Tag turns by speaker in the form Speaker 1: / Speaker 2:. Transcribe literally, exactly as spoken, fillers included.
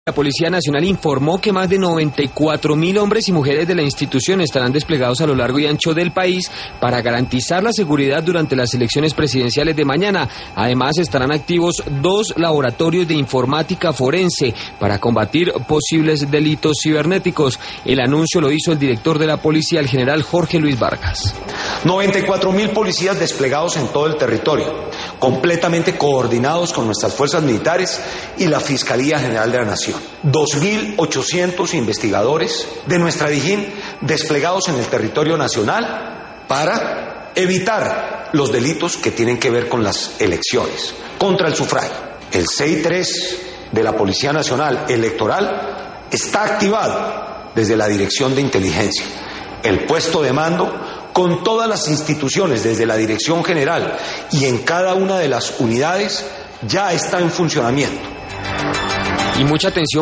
Speaker 1: La Policía Nacional informó que más de noventa y cuatro mil hombres y mujeres de la institución estarán desplegados a lo largo y ancho del país para garantizar la seguridad durante las elecciones presidenciales de mañana. Además, estarán activos dos laboratorios de informática forense para combatir posibles delitos cibernéticos. El anuncio lo hizo el director de la policía, el general Jorge Luis Vargas.
Speaker 2: noventa y cuatro mil policías desplegados en todo el territorio, completamente coordinados con nuestras fuerzas militares y la Fiscalía General de la Nación. dos mil ochocientos investigadores de nuestra Dijín desplegados en el territorio nacional para evitar los delitos que tienen que ver con las elecciones, contra el sufragio. El C I tres de la Policía Nacional Electoral está activado desde la Dirección de Inteligencia. El puesto de mando con todas las instituciones desde la Dirección General y en cada una de las unidades ya está en funcionamiento.
Speaker 1: Y mucha atención